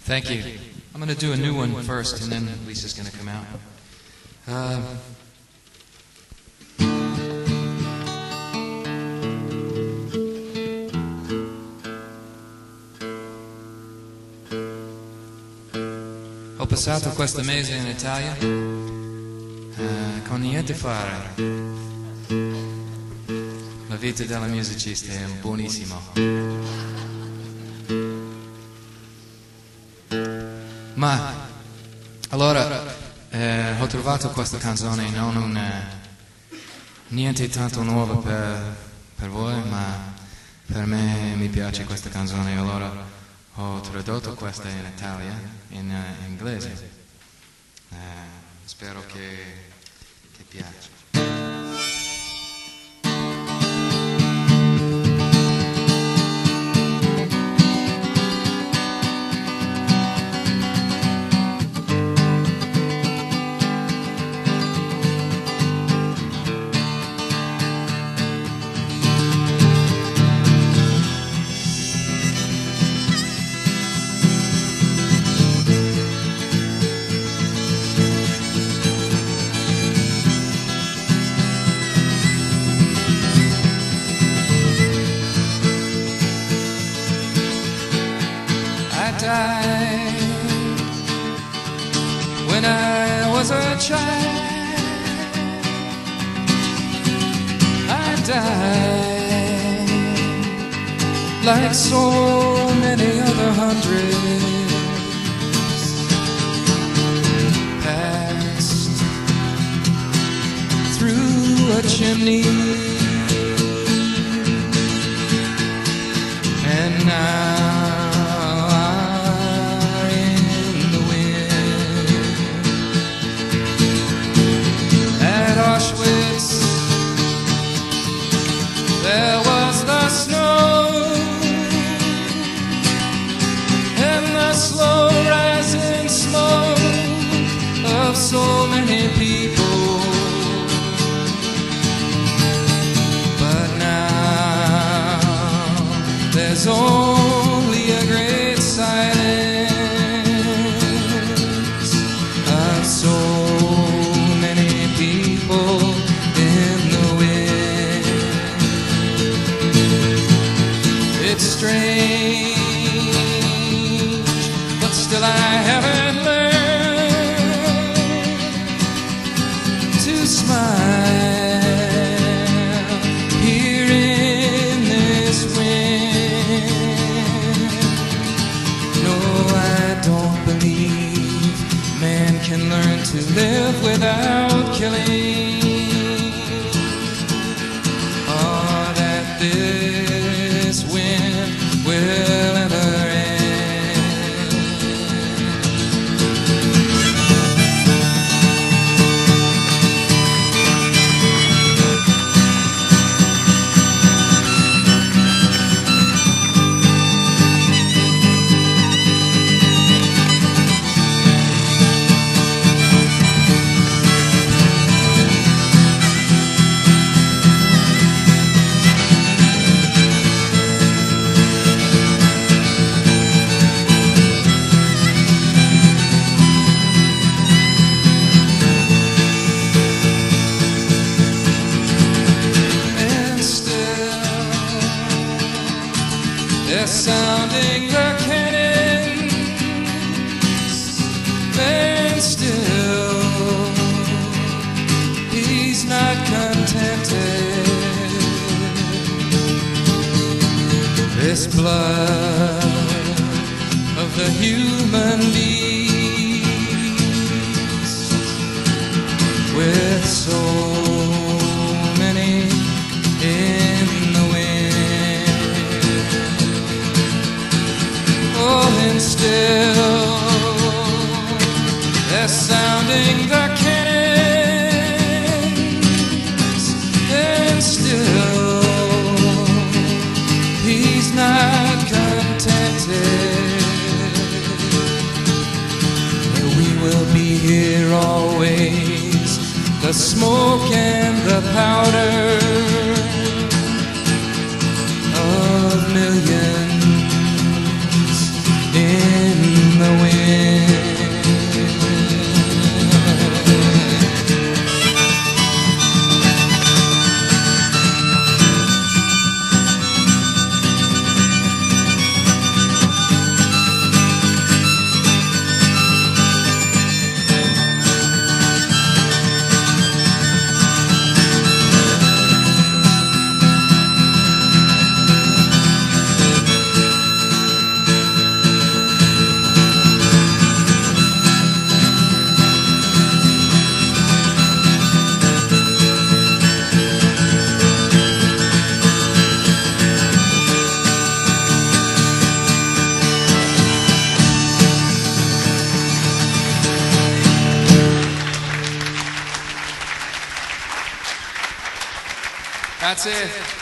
Thank you. I'm going to do a new one first, and then Lisa's going to come out. Ho passato questo mese in Italia con niente fare. La vita della musicista è buonissima. Ma allora ho trovato questa canzone non niente tanto nuova per voi, ma per me mi piace questa canzone, allora ho tradotto questa in Italia, in inglese. Spero che piaccia. When I was a child, I died like so many other hundreds, passed through a chimney, and now there was the snow and the slow rising smoke of so many people. But now there's only a great silence of so many people. Strange, but still I haven't learned to smile here in this wind. No, I don't believe man can learn to live without killing, or that this wind will ever end. They're sounding the cannons, and still he's not contented. This blood of the human beast, with so many in the wind. Oh, and still they're sounding the cannons, and still he's not contented. We will be here always, the smoke and the powder of millions in the wind. Grazie.